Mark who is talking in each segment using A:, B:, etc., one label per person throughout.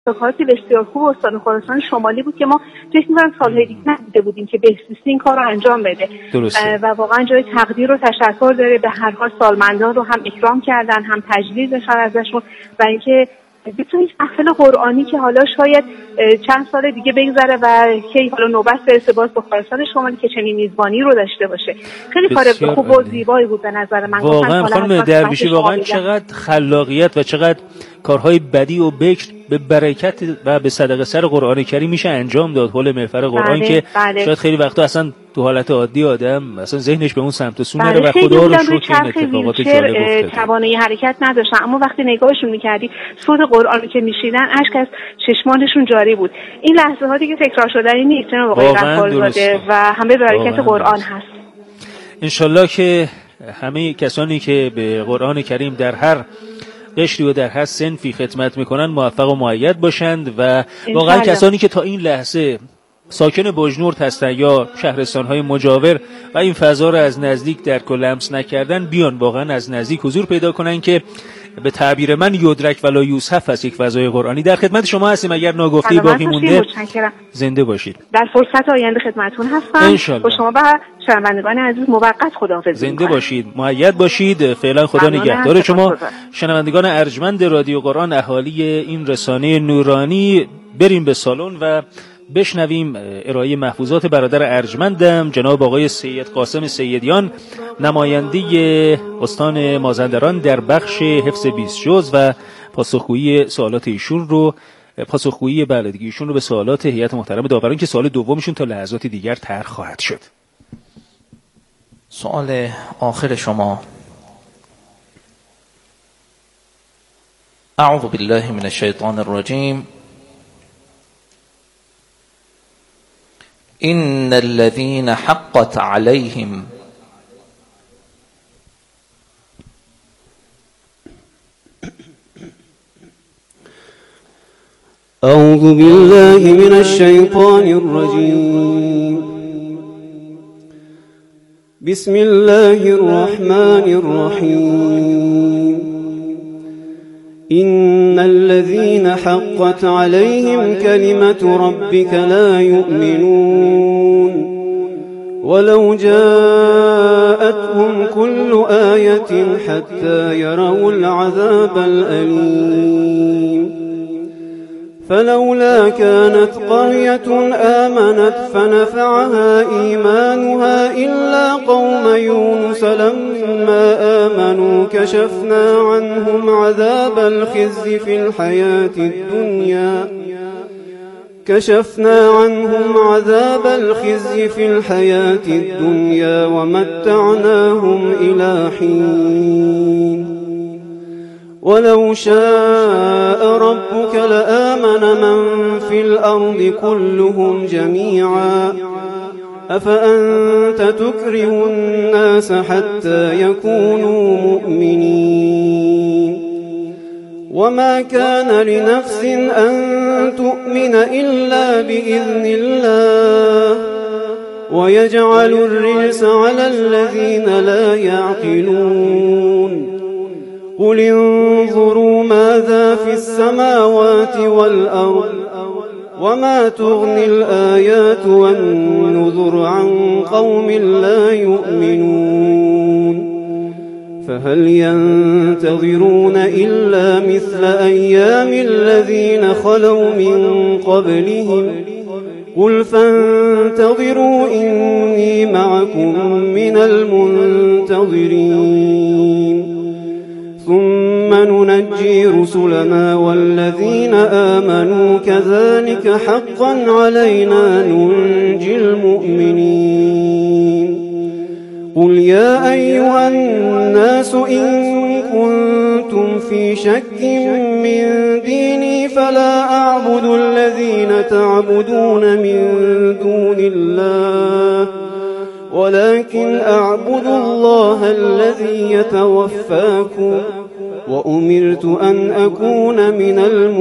A: کارتی بسیار خوب استان خراسان شمالی بود که ما فکر می‌کنم سال‌های دیگه ندیده بودیم که بهسیستی این کار رو انجام بده. و واقعا جای تقدیر و تشکر داره. به هر حال سالمندان رو هم اکرام کردن، هم تجلیلشون ازشون و اینکه بتونید محفل قرآنی که حالا شاید چند سال دیگه بگذره و که حالا نوبت برسه باز به خراسان شمالی که چنین میزبانی رو داشته باشه. خیلی کار خوب و زیبایی بود به نظر من.
B: واقعا خانم درویشی واقعا چقدر خلاقیت و چقدر کارهای بدیع و بکر به برکت و به صدقه سر قرآن کریم میشه انجام داد. حول محور قرآن که شاید خیلی وقتا اصلا تو حالت عادی آدم اصلا ذهنش به اون سمت و سو نره و خدا رو شکر این اتفاقات جالب افتاده.
A: توانایی حرکت نداشتن اما وقتی نگاهشون می‌کردی صوت قرآنی که میشیدن اشک از چشمانشون جاری بود. این لحظه ها دیگه تکرار شدنی نیست. واقعا و همه برکت قرآن هست.
B: انشالله که همه کسانی که به قرآن کریم در هر قشری و در هر صنفی خدمت میکنن موفق و مؤید باشند و واقعا کسانی که تا این لحظه ساکن بجنورد هستن یا شهرستان‌های مجاور و این فضا رو از نزدیک درک و لمس نکردن بیان واقعا از نزدیک حضور پیدا کنن که به تعبیر من یدرک ولا یوسف است یک فضای قرآنی. در خدمت شما هستیم. اگر ناگفته باقی مونده زنده باشید.
A: در فرصت آینده خدمتتون هستم. با شما و شنوندگان عزیز موقت خداحافظی.
B: زنده باشید، مؤید باشید. فعلا خدا نگهدار شما. شنوندگان ارجمند رادیو قرآن، اهالی این رسانه نورانی، بریم به سالن و بشنویم ارائه محفوظات برادر ارجمندم جناب آقای سید قاسم سیدیان، نماینده استان مازندران در بخش حفظ 20 جز و پاسخگویی سوالات ایشون رو ایشون رو به سوالات هیئت محترم داوران که سوال دومشون تا لحظات دیگر طرح خواهد شد.
C: سوال آخر شما: اعوذ بالله من الشیطان الرجیم. إن الذين حقت عليهم
D: أعوذ بالله من الشيطان الرجيم. بسم الله الرحمن الرحيم. إن الذين حقت عليهم كلمة ربك لا يؤمنون ولو جاءتهم كل آية حتى يروا العذاب الأليم. فلولا كانت قرية آمنت فنفعها إيمانها إلا قوم يونس لما آمنوا كشفنا عنهم عذاب الخزي في الحياة الدنيا ومتعناهم إلى حين. ولو شاء ربك لآمن من في الأرض كلهم جميعا أفأنت تكره الناس حتى يكونوا مؤمنين. وما كان لنفس أن تؤمن إلا بإذن الله ويجعل الرجس على الذين لا يعقلون. قل انظروا ماذا في السماوات والأرض وما تغني الآيات والنذر عن قوم لا يؤمنون. فهل ينتظرون إلا مثل أيام الذين خلوا من قبلهم قل فانتظروا إني معكم من المنتظرين. ثم ننجي رسلنا والذين آمنوا كذلك حقا علينا ننجي المؤمنين. قل يا أيها الناس إن كنتم في شك من ديني فلا أعبد الذين تعبدون من دون الله ولكن أعبد الله الذي يتوفاكم وأمرت أن أكون من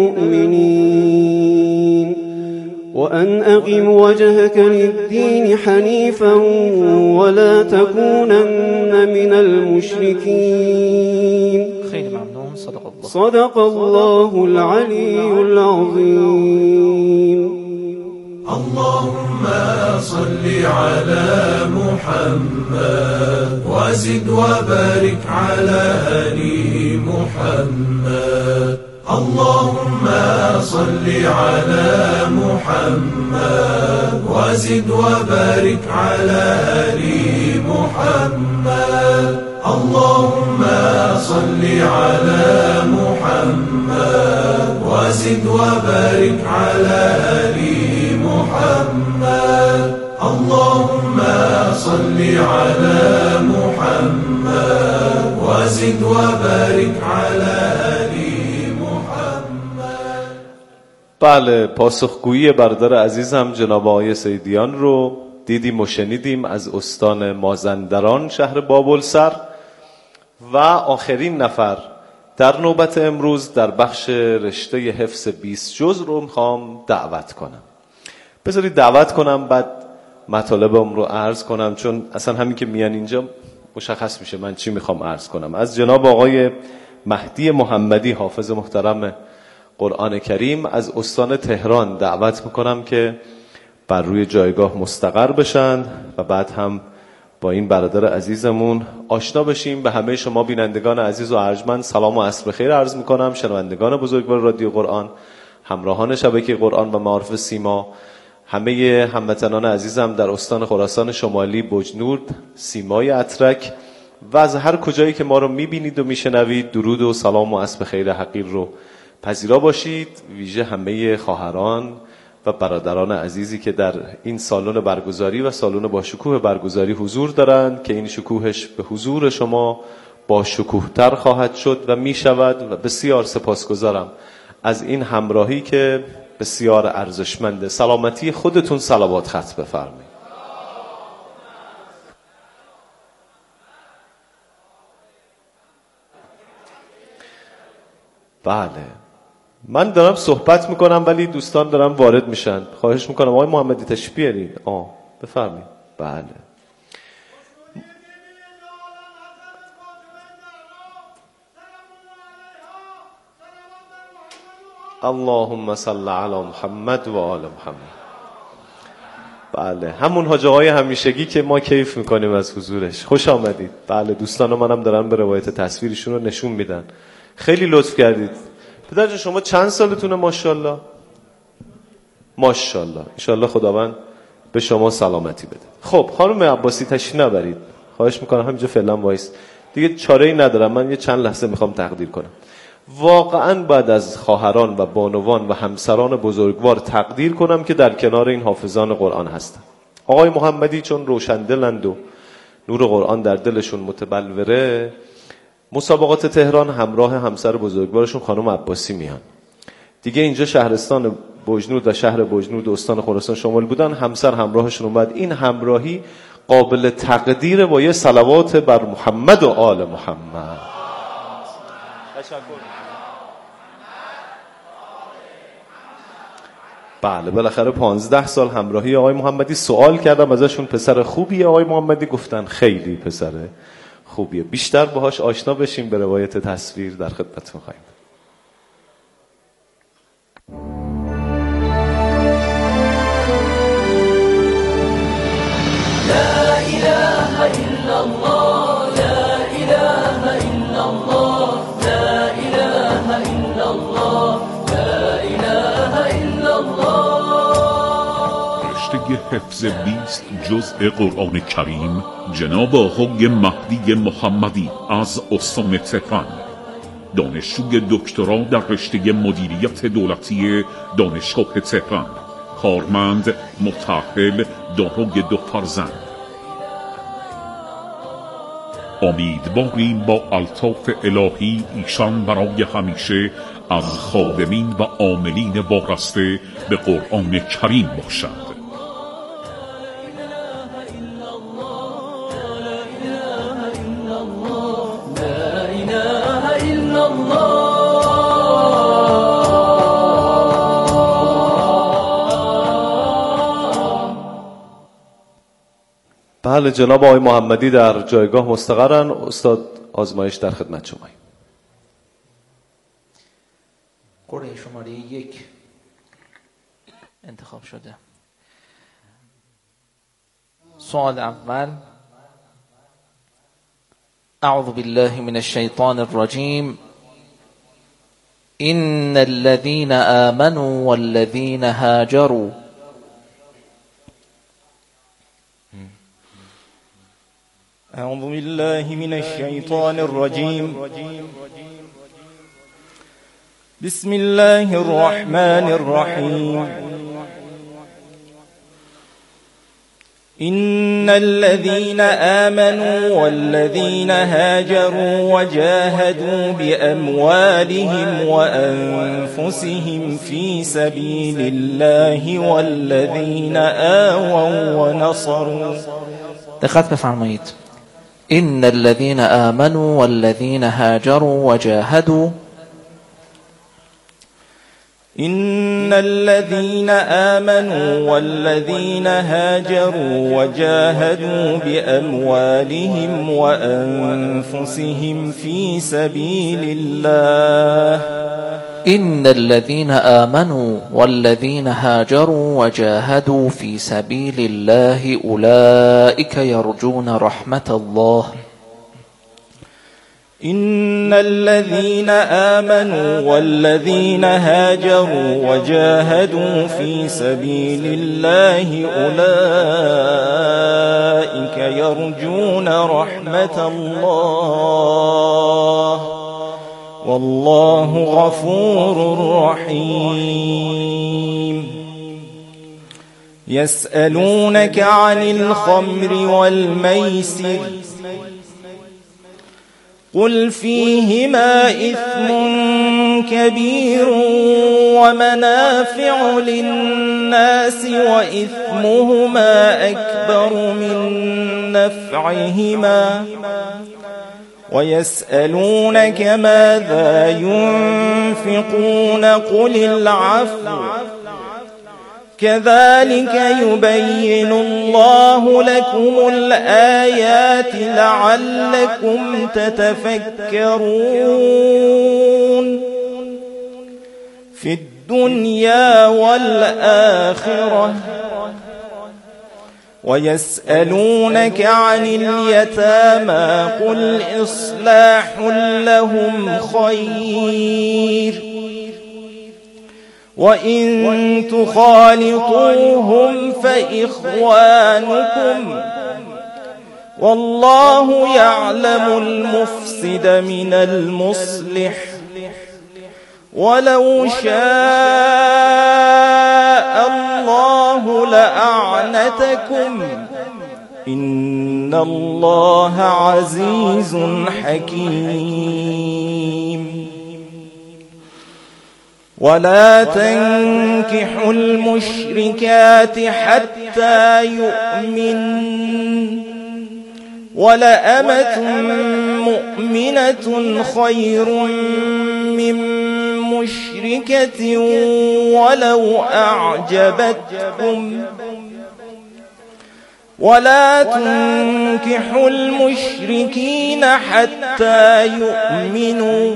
D: المؤمنين وأن أقم وجهك للدين حنيفا ولا تكونن من المشركين.
C: خیلی ممنون.
D: صدق الله العلی العظیم.
E: اللهم صل على محمد وزد وبارك على آل محمد. اللهم صل على محمد وزد وبارك على آل محمد. اللهم صل على محمد وزد وبارك على آل محمد. اللهم صل على محمد وزد وبارك على آل محمد.
F: بله، پاسخگویی برادر عزیزم جناب آقای سیدیان رو دیدیم و شنیدیم از استان مازندران شهر بابلسر. و آخرین نفر در نوبت امروز در بخش رشته حفظ 20 جز رو میخوام دعوت کنم. بذارید دعوت کنم بعد مطالبم رو عرض کنم، چون اصلا همین که میان اینجا مشخص میشه من چی میخوام عرض کنم. از جناب آقای مهدی محمدی حافظ محترم قرآن کریم از استان تهران دعوت میکنم که بر روی جایگاه مستقر بشن و بعد هم با این برادر عزیزمون آشنا بشیم. به همه شما بینندگان عزیز و ارجمند سلام و عصر بخیر عرض میکنم. شنوندگان بزرگوار رادیو قرآن، همراهان شبکه قرآن و معارف سیما، همه هموطنان عزیزم در استان خراسان شمالی، بجنورد، سیمای اترک و از هر کجایی که ما رو میبینید و میشنوید، درود و سلام و عصر بخیر حقیر رو پذیرا باشید. ویژه همه خواهران و برادران عزیزی که در این سالن برگزاری و سالن با شکوه برگزاری حضور دارند که این شکوهش به حضور شما با شکوه‌تر خواهد شد و می شود. و بسیار سپاسگزارم از این همراهی که بسیار ارزشمنده. سلامتی خودتون صلوات ختم بفرمایید. بله، من دارم صحبت میکنم ولی دوستان دارم وارد میشن. خواهش میکنم آقای محمدی تشریف بیارید. بفرمایید. بله، اللهم صل علی محمد و آل محمد. بله، همون حاج آقای همیشگی که ما کیف میکنیم از حضورش. خوش آمدید. بله، دوستان منم دارن به روایت تصویرشون رو نشون میدن. خیلی لطف کردید. پدرجان شما چند سالتونه؟ ماشاءالله. ماشاءالله. انشاءالله خداوند به شما سلامتی بده. خب خانم عباسی تشریف نبرید. خواهش میکنم همینجا فعلا وایس. دیگه چاره‌ای ندارم. من یه چند لحظه میخوام تقدیر کنم. واقعا بعد از خواهران و بانوان و همسران بزرگوار تقدیر کنم که در کنار این حافظان قرآن هستن. آقای محمدی چون روشندلند و نور قرآن در دلشون متبلوره، مسابقات تهران همراه همسر بزرگوارشون خانم عباسی میان. دیگه اینجا شهرستان بجنورد و شهر بجنورد و استان خراسان شمال بودن، همسر همراهشون اومد. این همراهی قابل تقدیر با یه صلوات بر محمد و آل محمد. تشکر. بله، بالاخره 15 سال همراهی آقای محمدی. سوال کردم ازشون پسر خوبیه آقای محمدی؟ گفتن خیلی پسر خوبیه. بیشتر باهاش آشنا بشیم به روایت تصویر در خدمتتون خواهیم.
E: لا اله الا الله، لا اله الا الله، لا اله الا الله، لا اله الا الله.
G: رشته حفظ 20 جزء قرآن کریم جناب آقای مهدی محمدی از استان تهران، دانشجوی دکترا در رشته مدیریت دولتی دانشگاه تهران، کارمند، متأهل، دارای 2 فرزند. امیدواریم با الطاف الهی ایشان برای همیشه از خادمین و عاملین وارسته به قرآن کریم باشد.
F: بله، جناب آقای محمدی در جایگاه مستقرن. استاد آزمایش در خدمت شماییم.
C: قرعه شماره 1 انتخاب شده. سوال اول: اعوذ بالله من الشیطان الرجیم. ان الذين آمنوا والذين هاجروا.
H: اعوذ بالله من الشیطان الرجیم. بسم الله الرحمن الرحیم. إن الذين آمنوا والذين هاجروا وجاهدوا بأموالهم وأنفسهم في سبيل الله والذين آووا ونصروا.
C: دقت بفرمایید. إن الذين آمنوا والذين هاجروا وجاهدوا.
H: إن الذين آمنوا والذين هاجروا وجاهدوا بأموالهم وأنفسهم في سبيل الله.
C: إن الذين آمنوا والذين هاجروا وجاهدوا في سبيل الله أولئك يرجون رحمة الله.
H: إن الذين آمنوا والذين هاجروا وجاهدوا في سبيل الله أولئك يرجون رحمة الله والله غفور رحيم. يسألونك عن الخمر والميسر قل فيهما إثم كبير ومنافع للناس وإثمهما أكبر من نفعهما ويسألونك ماذا ينفقون قل العفو كذلك يبين الله لكم الآيات لعلكم تتفكرون في الدنيا والآخرة. ويسألونك عن اليتامى قل إصلاح لهم خير وإن تخالطوهم فإخوانكم والله يعلم المفسد من المصلح ولو شاء الله لأعنتكم إن الله عزيز حكيم. ولا تنكحوا المشركات حتى يؤمنن ولأمة مؤمنة خير من مشركة ولو أعجبتكم ولا تنكحوا المشركين حتى يؤمنوا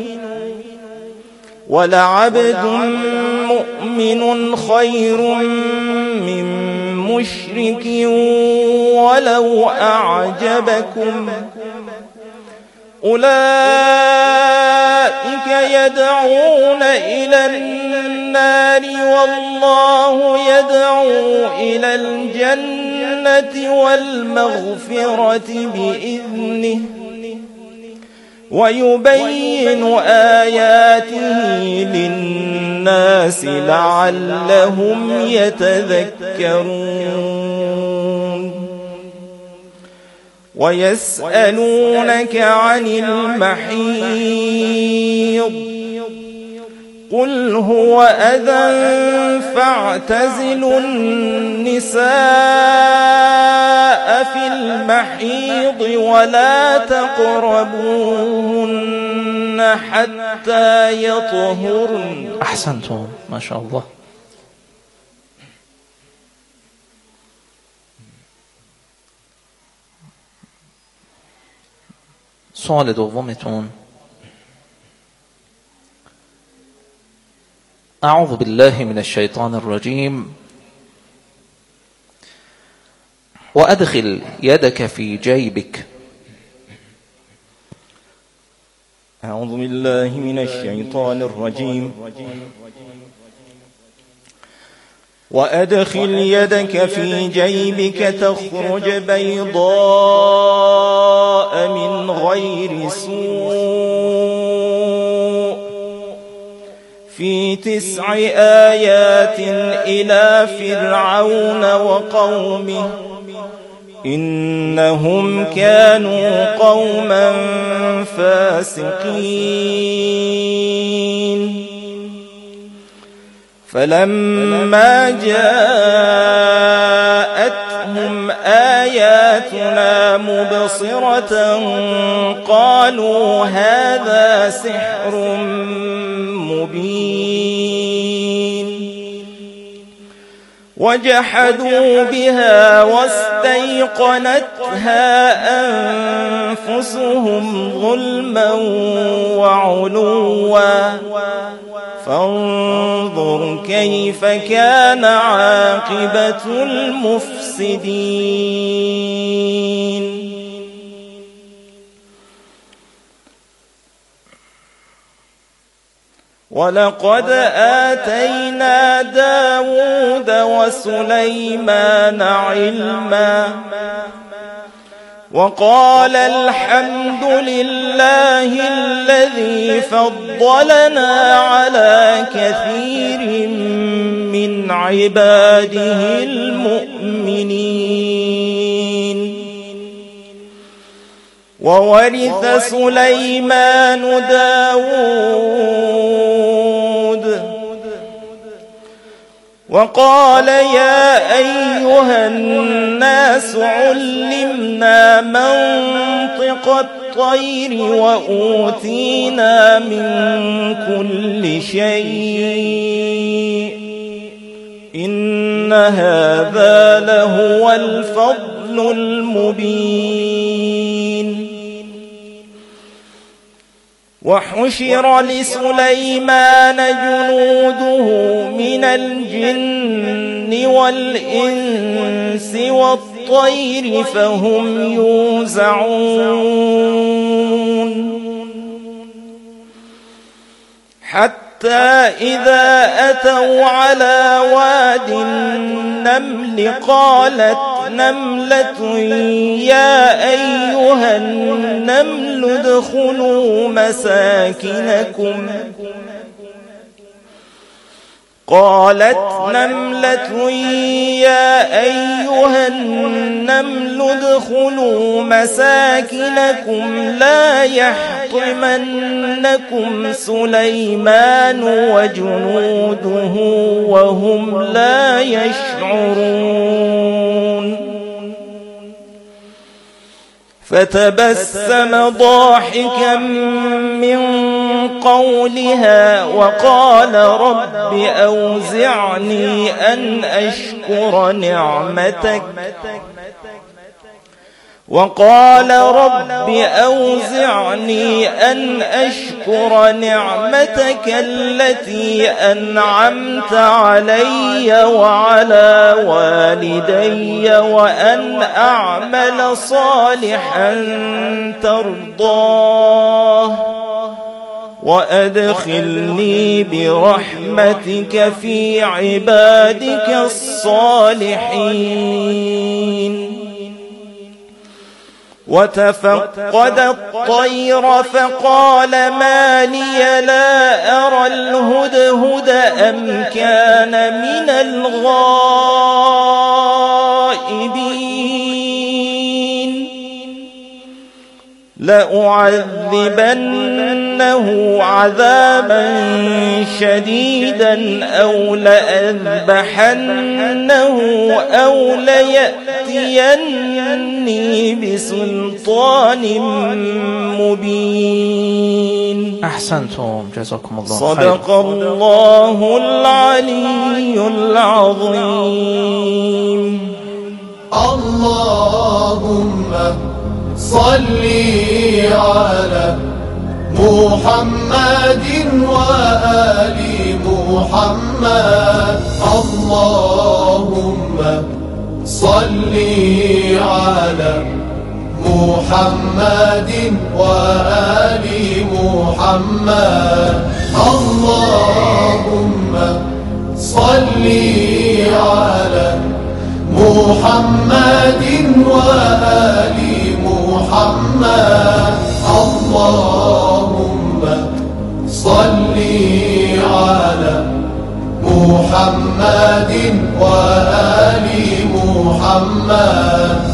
H: ولعبد مؤمن خير من مشرك ولو أعجبكم أولئك يدعون إلى النار والله يدعو إلى الجنة والمغفرة بإذنه ويبين آياته للناس لعلهم يتذكرون. ويسألونك عن المحيض قل هو أذى فاعتزلوا النساء في المحيض ولا تقربوهن حتى يطهرن.
C: أحسنتم ما شاء الله. سوال دومتون: أعوذ بالله من الشيطان الرجيم. وأدخل يدك في جيبك.
H: أعوذ بالله من الشيطان الرجيم. وأدخل يدك في جيبك تخرج بيضاء من غير سوء في 9 آيات إلى فرعون وقومه إنهم كانوا قوما فاسقين. فلما جاءتهم آياتنا مبصرة قالوا هذا سحر مبين وجحدوا بها واستيقنتها أنفسهم ظلما وعلوا فانظر كيف كان عاقبة المفسدين. ولقد آتينا داود وسليمان علما وقال الحمد لله الذي فضلنا على كثير من عباده المؤمنين. وورث سليمان داود وقال يا أيها الناس علمنا منطق الطير وأوتينا من كل شيء إن هذا لهو الفضل المبين. وحشر لسليمان جنوده من الجن والإنس والطير فهم يوزعون حتى إذا أتوا على واد النمل قالت نملة يا أيها النمل ادخلوا مساكنكم لا يحطمنكم سليمان وجنوده وهم لا يشعرون. فتبسم ضاحكا من قولها وقال رب أوزعني أن أشكر نعمتك التي أنعمت علي وعلى والدي وأن أعمل صالحا ترضاه وأدخلني برحمتك في عبادك الصالحين. وتفقد الطير فقال ما لي لا أرى الهدهد أم كان من الغائبين لأعذبنه عذابا شديدا أو لأذبحنه أو ليأتيني بسلطان مبين.
C: أحسنتم جزاكم الله خير.
H: صدق الله العلي العظيم.
E: اللهم صل على محمد وآل محمد محمد اللهم صل على محمد وآل محمد اللهم صل على محمد وآل محمد اللهم صل على محمد وآل محمد.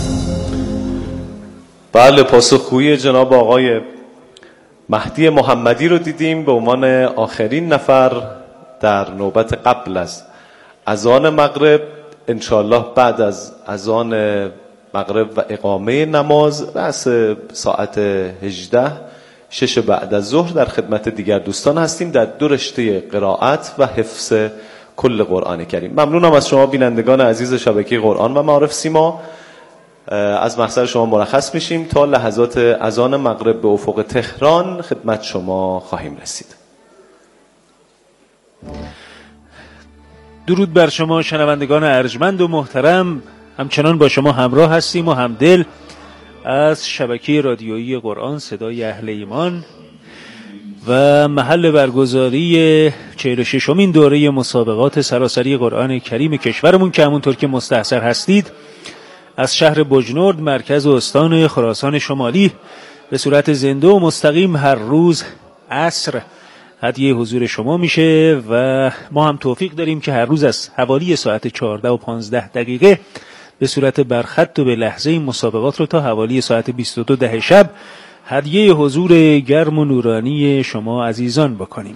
F: بله، پاسخگویی جناب آقای مهدی محمدی رو دیدیم به عنوان آخرین نفر در نوبت قبل از اذان مغرب. انشاءالله بعد از اذان مغرب و اقامه نماز رأس ساعت 18 6 بعد از ظهر در خدمت دیگر دوستان هستیم در 2 رشته قرائت و حفظ کل قرآن کریم. ممنونم از شما بینندگان عزیز شبکه قرآن و معارف سیما. از محضر شما مرخص میشیم تا لحظات اذان مغرب به افق تهران خدمت شما خواهیم رسید.
B: درود بر شما شنوندگان ارجمند و محترم. همچنان با شما همراه هستیم و همدل از شبکه رادیویی قرآن صدای اهل ایمان و محل برگزاری 46مین دوره مسابقات سراسری قرآن کریم کشورمون که همونطور که مستحضر هستید از شهر بجنورد مرکز و استان خراسان شمالی به صورت زنده و مستقیم هر روز عصر هدیه حضور شما میشه و ما هم توفیق داریم که هر روز از حوالی ساعت 14 و 15 دقیقه به صورت برخط و به لحظه این مسابقات رو تا حوالی ساعت 22 ده شب هدیه حضور گرم و نورانی شما عزیزان بکنیم.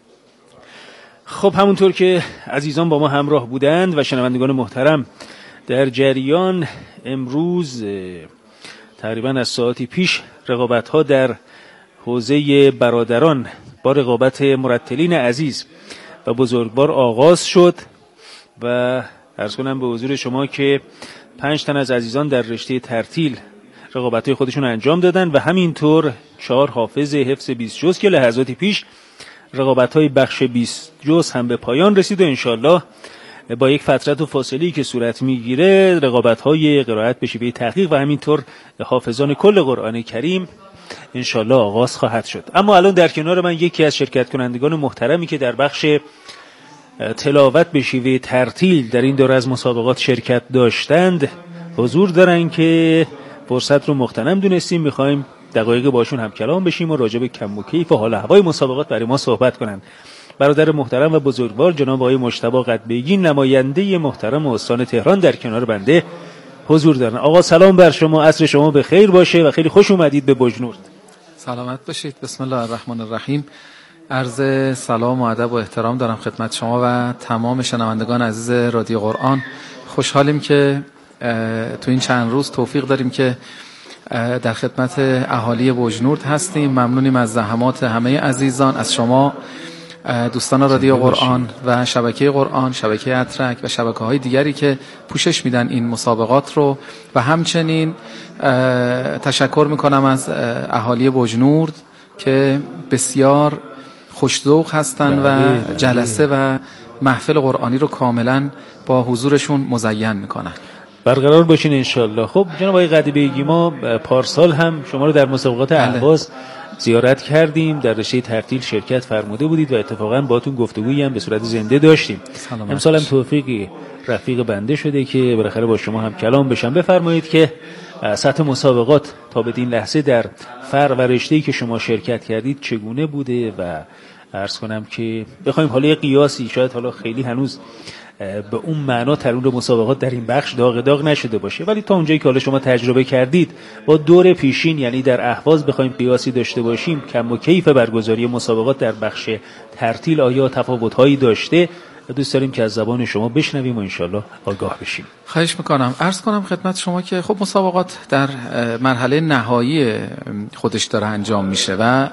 B: خب همونطور که عزیزان با ما همراه بودند و شنوندگان محترم در جریان، امروز تقریبا از ساعتی پیش رقابت‌ها در حوزه برادران با رقابت مرتلین عزیز و بزرگوار آغاز شد و عرض کنم به حضور شما که 5 تن از عزیزان در رشته ترتیل رقابت‌های خودشون انجام دادن و همینطور 4 حافظ حفظ 20 جز که لحظاتی پیش رقابت‌های بخش 20 جز هم به پایان رسید و انشالله با یک فترت و فاصله‌ای که صورت میگیره رقابت‌های قرائت به شیوه تحقیق و همینطور حافظان کل قرآن کریم انشالله آغاز خواهد شد. اما الان در کنار من یکی از شرکت کنندگان محترمی که در بخش تلاوت به شیوه ترتیل در این دوره از مسابقات شرکت داشتند حضور دارن که فرصت رو مغتنم دونستیم میخوایم دقایق باشون هم کلام بشیم و راجع به کم و کیف و حال و هوای مسابقات برای ما صحبت کنن. برادر محترم و بزرگوار جناب آقای مجتبی قدبیگی نماینده محترم استان تهران در کنار بنده حضور دارن. آقا سلام بر شما، عصر شما به خیر باشه و خیلی خوش اومدید به بجنورد.
I: سلامت باشید. بسم الله الرحمن الرحیم. عرض سلام و ادب و احترام دارم خدمت شما و تمام شنوندگان عزیز رادیو قرآن. خوشحالیم که تو این چند روز توفیق داریم که در خدمت اهالی بجنورد هستیم. ممنونیم از زحمات همه عزیزان، از شما دوستان رادیو قرآن و شبکه قرآن، شبکه اترک و شبکه‌های دیگری که پوشش میدن این مسابقات رو و همچنین تشکر میکنم از اهالی بجنورد که بسیار خوش‌ذوق هستن و جلسه و محفل قرآنی رو کاملا با حضورشون مزین میکنن.
B: برقرار باشین انشالله. خب جناب آقای قدبیگی، ما پارسال هم شما رو در مسابقات اهواز زیارت کردیم، در رشته ترتیل شرکت فرموده بودید و اتفاقا باهاتون گفتگویی هم به صورت زنده داشتیم. امسال هم توفیقی رفیق بنده شده که بالاخره با شما هم کلام بشم. بفرمایید که سطح مسابقات تا بدین لحظه در فرع و رشته‌ای که شما شرکت کردید چگونه بوده و عرض کنم که بخوایم حالا قیاسی، شاید حالا خیلی هنوز به اون معنا ترون مسابقات در این بخش داغ نشده باشه، ولی تا اونجایی که حالا شما تجربه کردید با دور پیشین یعنی در اهواز بخوایم قیاسی داشته باشیم، کم و کیف برگزاری مسابقات در بخش ترتیل آیا تفاوت‌هایی داشته؟ دوست داریم که از زبان شما بشنویم و انشالله آگاه بشیم.
I: خواهش میکنم. عرض کنم خدمت شما که خب مسابقات در مرحله نهایی خودش داره انجام میشه و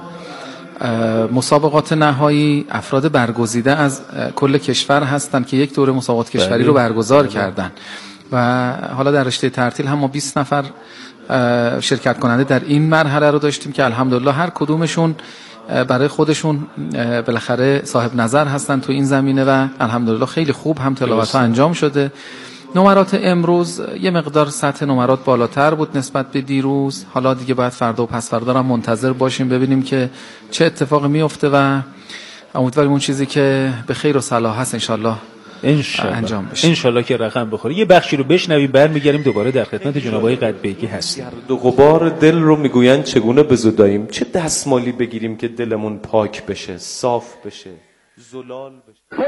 I: مسابقات نهایی افراد برگزیده از کل کشور هستند که یک دوره مسابقات کشوری رو برگزار کردن و حالا در رشته ترتیل هم ما 20 نفر شرکت کننده در این مرحله رو داشتیم که الحمدلله هر کدومشون برای خودشون بالاخره صاحب نظر هستن تو این زمینه و الحمدلله خیلی خوب هم تلاوت‌ها انجام شده. نمرات امروز یه مقدار سطح نمرات بالاتر بود نسبت به دیروز. حالا دیگه باید فردا و پس فردا هم منتظر باشیم ببینیم که چه اتفاقی میفته و امیدواریم اون چیزی که به خیر و صلاح هست انشالله انجام بشه.
B: انشالله که رقم بخوره. یه بخشی رو بشنویم برمیگردیم دوباره در خدمت جناب آقای قدبیگی هستیم.
F: گرد و غبار دل رو میگوین چگونه بزداییم، چه دستمالی بگیریم که دلمون پاک بشه، صاف بشه، زلال بشه.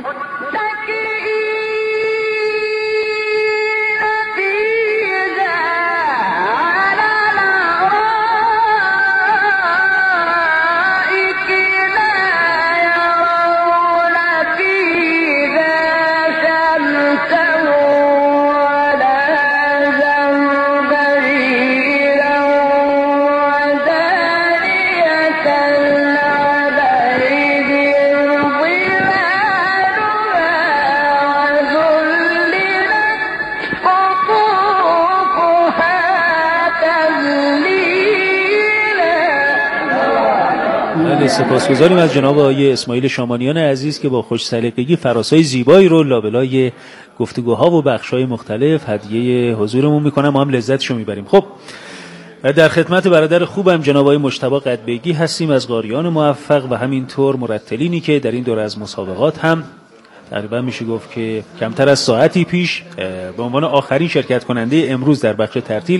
B: سپاسگزاریم از جناب آقای اسماعیل شامانیان عزیز که با خوش سلیقگی فراسای زیبایی رو لابلای گفتگوها و بخش‌های مختلف هدیه حضورمون میکنم، ما هم لذتشو میبریم. خب در خدمت برادر خوبم جناب آقای مجتبی قدبیگی هستیم از قاریان موفق و همینطور مرتلینی که در این دوره از مسابقات هم تقریبا میشه گفت که کمتر از ساعتی پیش به عنوان آخرین شرکت کننده امروز در بخش ترتیل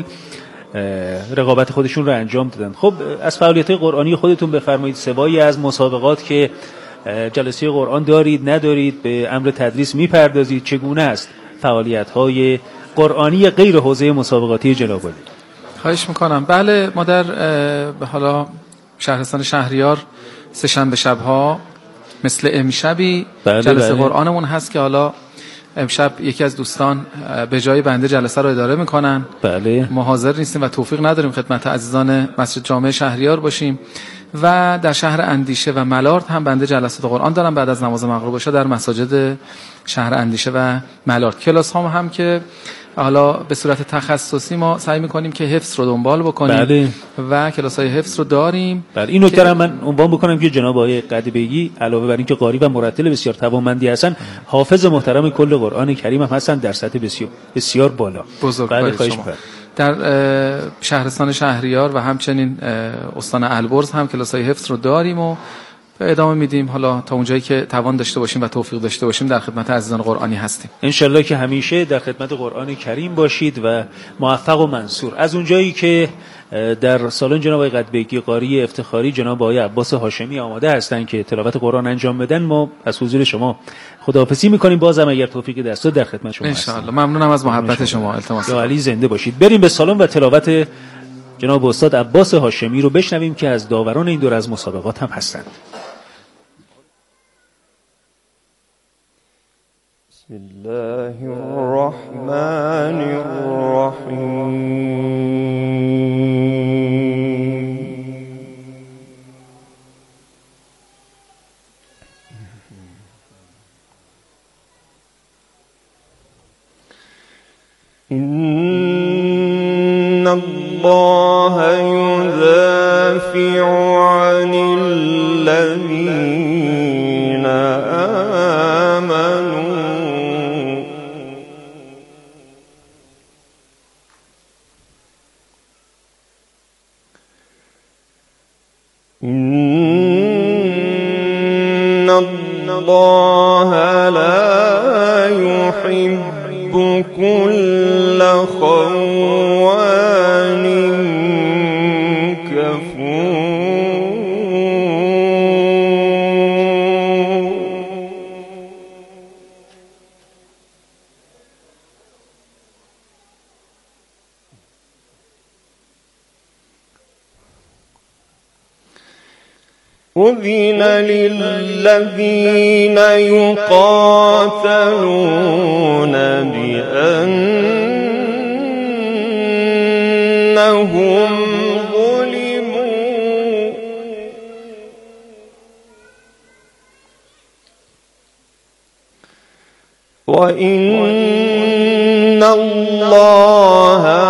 B: رقابت خودشون رو انجام دادن. خب از فعالیت‌های قرآنی خودتون بفرمایید، سوایی از مسابقات که جلسه قرآن دارید ندارید، به امر تدریس میپردازید، چگونه است فعالیت‌های قرآنی غیر حوزه مسابقاتی جناب عالی؟
I: خواهش میکنم. بله، ما در حالا شهرستان شهریار سه شنبه شب‌ها مثل امشبی جلسه قرآنمون هست که حالا امشب یکی از دوستان به جای بنده جلسه رو اداره میکنن.
B: بله.
I: ما حاضر نیستیم و توفیق نداریم خدمت عزیزان مسجد جامع شهریار باشیم و در شهر اندیشه و ملارد هم بنده جلسات قرآن دارم بعد از نماز مغرب باشه در مساجد شهر اندیشه و ملارد. کلاس هم که حالا به صورت تخصصی ما سعی میکنیم که حفظ رو دنبال بکنیم.
B: بله.
I: و کلاس های حفظ رو داریم.
B: بله. این نکته من عنوان بکنم که جناب آقای قدبیگی علاوه بر اینکه قاری و مرتل بسیار توانمندی هستن، حافظ محترم کل قرآن کریم هم هستن در سطح بسیار بسیار بالا.
I: بله، خواهش می‌کنم. در شهرستان شهریار و همچنین استان البرز هم کلاس های حفظ رو داریم و ادامه میدیم. حالا تا اونجایی که توان داشته باشیم و توفیق داشته باشیم در خدمت عزیزان قرآنی هستیم.
B: انشالله که همیشه در خدمت قرآن کریم باشید و موفق و منصور. از اونجایی که در سالن جناب آقای قدبیگی قاری افتخاری جناب آقای عباس هاشمی آماده هستن که تلاوت قرآن انجام بدن، ما از حضور شما خداحافظی میکنیم. بازم اگر توفیق دست در خدمت شما هستیم.
I: انشالله. ممنونم از محبت شما. التماس
B: یا علی زنده باشید. بریم به سالن و تلاوت جناب استاد عباس هاشمی رو بشنویم که از داوران این دوره از مسابقات هم هستند.
D: بسم الله الرحمن الرحیم. إن الله يدافع عن الذين آمنوا إن الله لا يحب كل خوان كفور. أذن للذين يقاتلون بأنهم ظلموا وإن الله